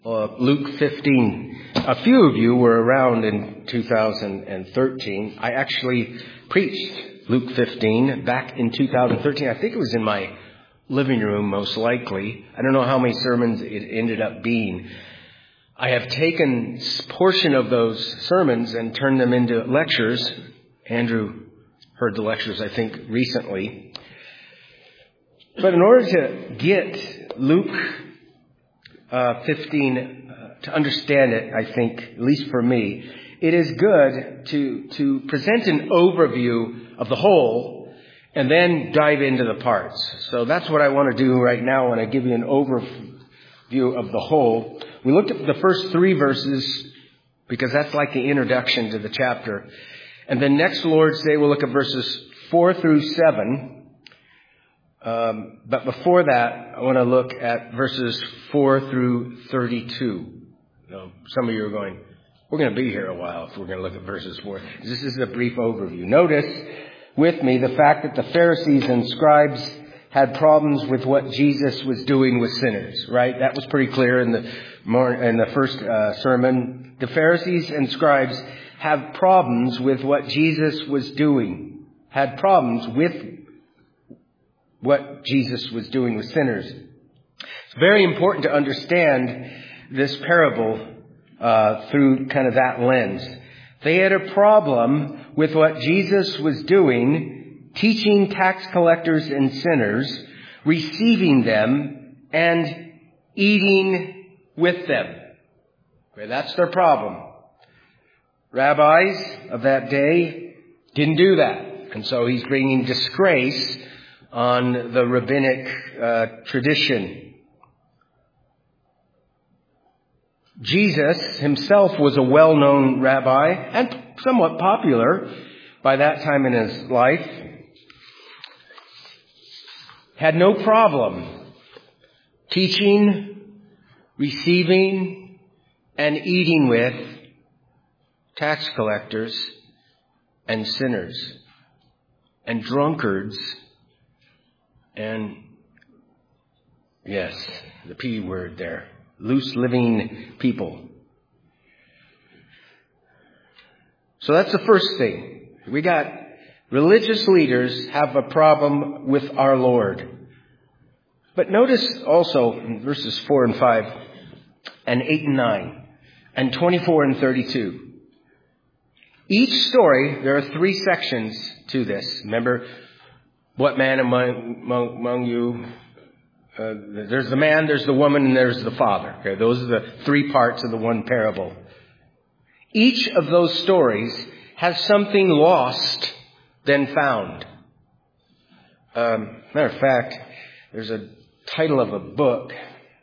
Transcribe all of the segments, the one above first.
Luke 15. A few of you were around in 2013. I actually preached Luke 15 back in 2013. I think it was in my living room, most likely. I don't know how many sermons it ended up being. I have taken a portion of those sermons and turned them into lectures. Andrew heard the lectures, I think, recently. But in order to get Luke 15 to understand it, I think, at least for me, it is good to present an overview of the whole and then dive into the parts. So that's what I want to do right now when I give you an overview of the whole. We looked at the first 3 verses because that's like the introduction to the chapter. And then next Lord's Day we'll look at verses 4 through 7. But before that, I want to look at verses 4 through 32. Some of you are going, we're going to be here a while if we're going to look at verses 4. This is a brief overview. Notice with me the fact that the Pharisees and scribes had problems with what Jesus was doing with sinners, right? That was pretty clear in the first sermon. The Pharisees and scribes have problems with what Jesus was doing, had problems with what Jesus was doing with sinners. It's very important to understand this parable through kind of that lens. They had a problem with what Jesus was doing, teaching tax collectors and sinners, receiving them, and eating with them. Okay, that's their problem. Rabbis of that day didn't do that. And so he's bringing disgrace on the rabbinic tradition. Jesus himself was a well-known rabbi and somewhat popular by that time in his life. Had no problem teaching, receiving, and eating with tax collectors and sinners and drunkards and, yes, the P word there, loose living people. So that's the first thing. We got religious leaders have a problem with our Lord. But notice also in verses 4 and 5 and 8 and 9 and 24 and 32. Each story, there are 3 sections to this. Remember, what man among you? There's the man, there's the woman, and there's the father. Okay, those are the 3 parts of the one parable. Each of those stories has something lost then found. Matter of fact, there's a title of a book.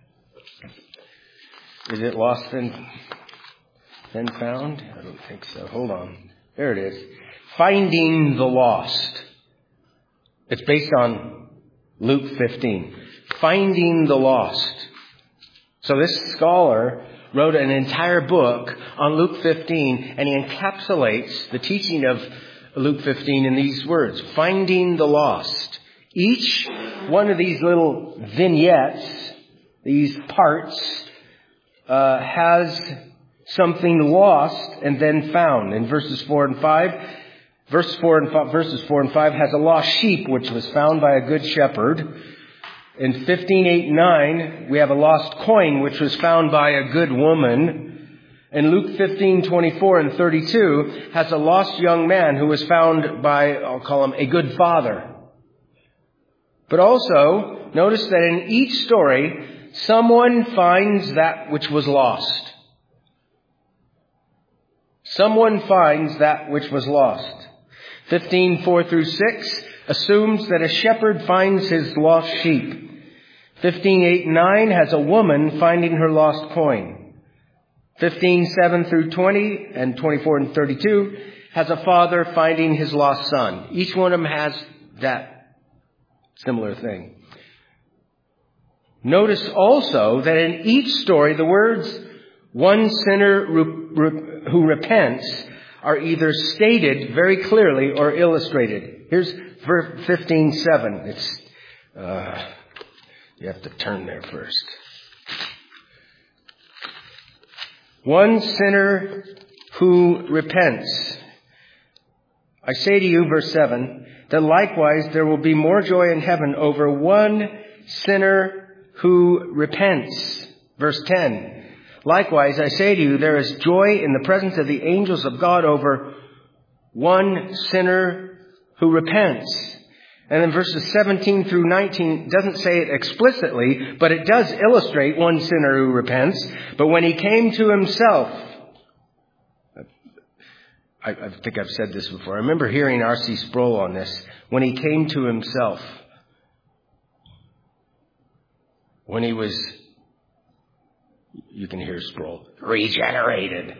Is it Lost then Found? I don't think so. Hold on. There it is. Finding the Lost. It's based on Luke 15. Finding the Lost. So this scholar wrote an entire book on Luke 15, and he encapsulates the teaching of Luke 15 in these words. Finding the Lost. Each one of these little vignettes, these parts, has something lost and then found. In verses 4 and 5, verses 4 and 5 has a lost sheep which was found by a good shepherd. In 15, 8, and 9, we have a lost coin which was found by a good woman. And Luke 15, 24 and 32 has a lost young man who was found by, I'll call him, a good father. But also, notice that in each story, someone finds that which was lost. Someone finds that which was lost. 15, 4 through 6 assumes that a shepherd finds his lost sheep. 15, 8, and 9 has a woman finding her lost coin. 15, 7 through 20 and 24 and 32 has a father finding his lost son. Each one of them has that similar thing. Notice also that in each story, the words, one sinner who repents, are either stated very clearly or illustrated. Here's verse 15:7. It's you have to turn there first. One sinner who repents. I say to you, verse 7, that likewise there will be more joy in heaven over one sinner who repents. Verse 10, likewise I say to you, there is joy in the presence of the angels of God over one sinner who repents. And then verses 17 through 19 doesn't say it explicitly, but it does illustrate one sinner who repents. But when he came to himself, I think I've said this before. I remember hearing R.C. Sproul on this. When he came to himself, when he was, you can hear Sproul, regenerated.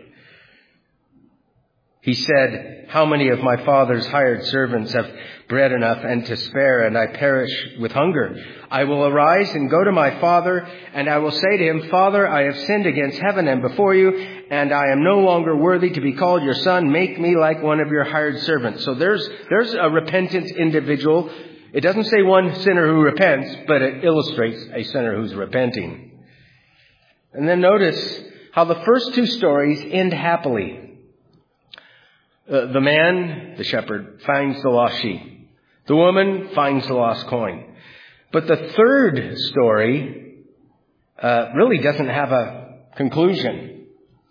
He said, how many of my father's hired servants have bread enough and to spare, and I perish with hunger? I will arise and go to my father, and I will say to him, Father, I have sinned against heaven and before you, and I am no longer worthy to be called your son. Make me like one of your hired servants. So there's a repentant individual. It doesn't say one sinner who repents, but it illustrates a sinner who's repenting. And then notice how the first two stories end happily. The man, the shepherd, finds the lost sheep. The woman finds the lost coin. But the third story really doesn't have a conclusion.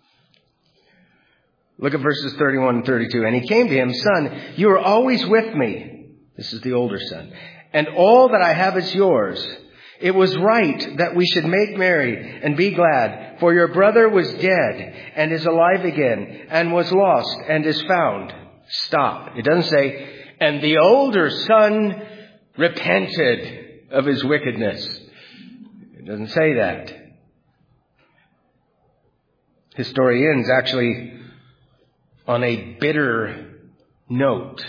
Look at verses 31 and 32. And he came to him, Son, you are always with me. This is the older son. And all that I have is yours. It was right that we should make merry and be glad, for your brother was dead and is alive again, and was lost and is found. Stop. It doesn't say, and the older son repented of his wickedness. It doesn't say that. His story ends actually on a bitter note.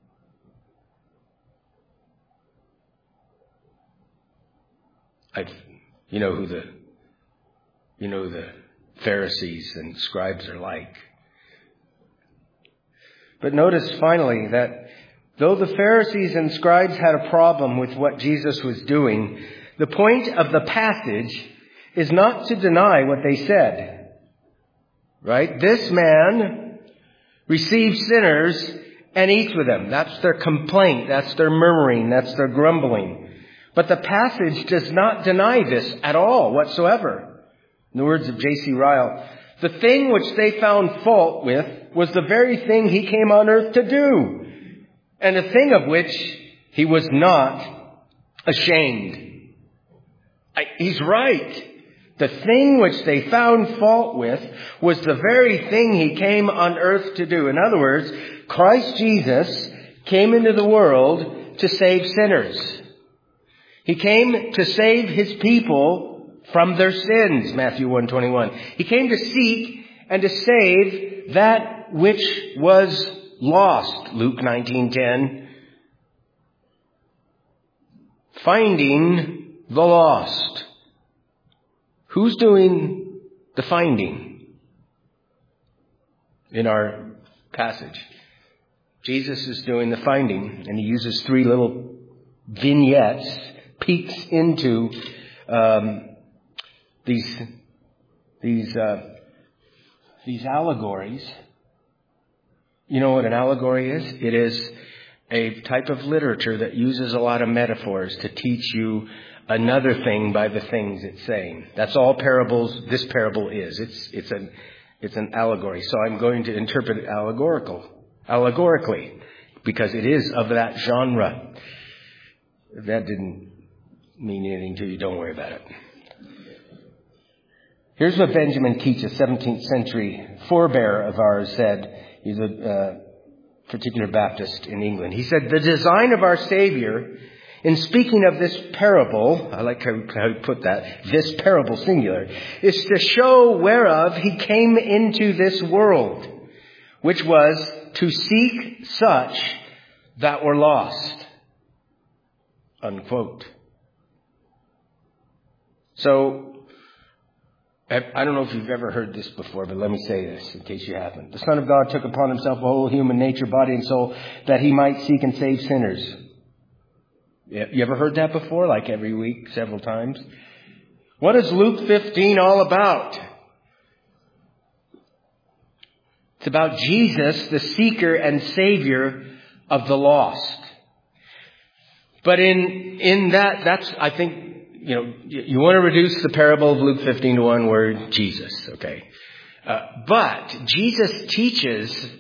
You know who the Pharisees and scribes are like. But notice finally that though the Pharisees and scribes had a problem with what Jesus was doing, the point of the passage is not to deny what they said. Right? This man receives sinners and eats with them. That's their complaint. That's their murmuring. That's their grumbling. But the passage does not deny this at all whatsoever. In the words of J.C. Ryle, the thing which they found fault with was the very thing he came on earth to do, and a thing of which he was not ashamed. He's right. The thing which they found fault with was the very thing he came on earth to do. In other words, Christ Jesus came into the world to save sinners. He came to save his people from their sins, Matthew 1:21. He came to seek and to save that which was lost, Luke 19:10. Finding the lost. Who's doing the finding in our passage? Jesus is doing the finding, and he uses three little vignettes, peeks into these allegories. You know what an allegory is? It is a type of literature that uses a lot of metaphors to teach you another thing by the things it's saying. That's all parables. This parable is. It's an allegory. So I'm going to interpret it allegorically, because it is of that genre. If that didn't mean anything to you, don't worry about it. Here's what Benjamin Keach, a 17th century forebear of ours, said. He's a particular Baptist in England. He said, the design of our Savior in speaking of this parable, I like how he put that, this parable singular, is to show whereof he came into this world, which was to seek such that were lost. Unquote. So, I don't know if you've ever heard this before, but let me say this in case you haven't. The Son of God took upon himself a whole human nature, body and soul, that he might seek and save sinners. You ever heard that before? Like every week, several times? What is Luke 15 all about? about Jesus, the seeker and savior of the lost. But in that's, I think, you want to reduce the parable of Luke 15 to one word, Jesus, okay? But Jesus teaches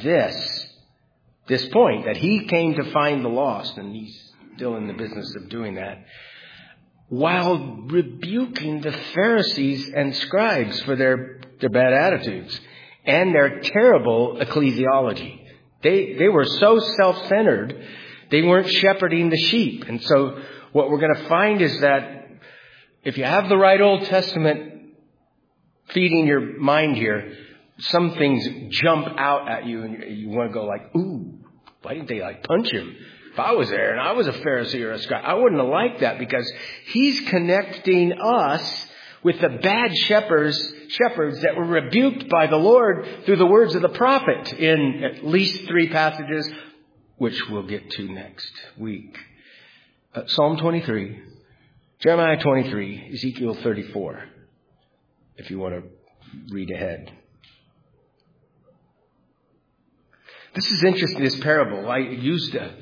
this point, that he came to find the lost, and he's still in the business of doing that, while rebuking the Pharisees and scribes for their bad attitudes and their terrible ecclesiology. They were so self-centered, they weren't shepherding the sheep. And so what we're going to find is that if you have the right Old Testament feeding your mind here, some things jump out at you and you want to go like, ooh, why didn't they punch him? If I was there and I was a Pharisee or a scribe, I wouldn't have liked that, because he's connecting us with the bad shepherds that were rebuked by the Lord through the words of the prophet in at least 3 passages, which we'll get to next week. Psalm 23, Jeremiah 23, Ezekiel 34, if you want to read ahead. This is interesting, this parable. I used a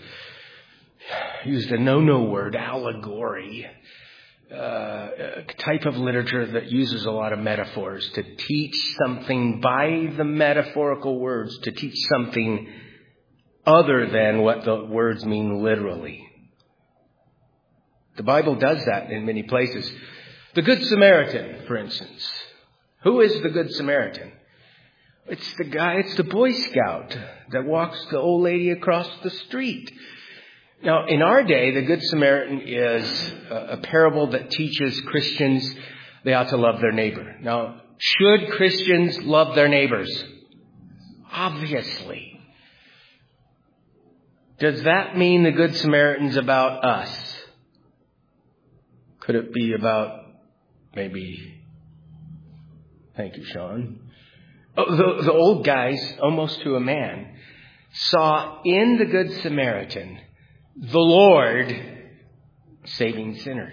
no-no word, allegory, a type of literature that uses a lot of metaphors to teach something by the metaphorical words, to teach something other than what the words mean literally. The Bible does that in many places. The Good Samaritan, for instance. Who is the Good Samaritan? It's the Boy Scout that walks the old lady across the street. Now, in our day, the Good Samaritan is a parable that teaches Christians they ought to love their neighbor. Now, should Christians love their neighbors? Obviously. Does that mean the Good Samaritan's about us? Could it be about maybe... Thank you, Sean. Oh, the old guys, almost to a man, saw in the Good Samaritan the Lord saving sinners.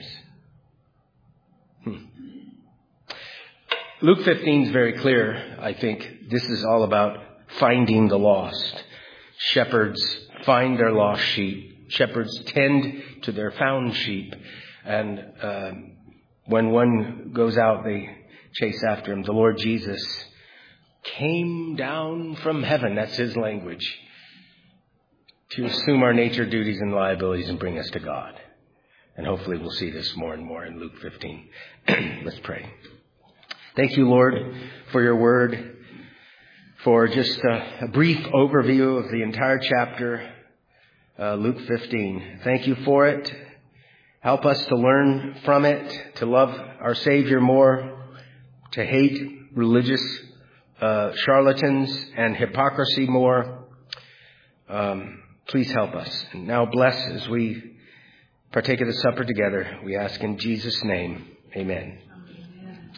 Luke 15 is very clear, I think. This is all about finding the lost. Shepherds find their lost sheep. Shepherds tend to their found sheep. And when one goes out, they chase after him. The Lord Jesus came down from heaven. That's his language. To assume our nature, duties, and liabilities and bring us to God. And hopefully we'll see this more and more in Luke 15. Let's pray. Thank you, Lord, for your word, for just a brief overview of the entire chapter, Luke 15. Thank you for it. Help us to learn from it, to love our Savior more, to hate religious charlatans and hypocrisy more. Please help us. And now bless as we partake of the supper together. We ask in Jesus' name. Amen.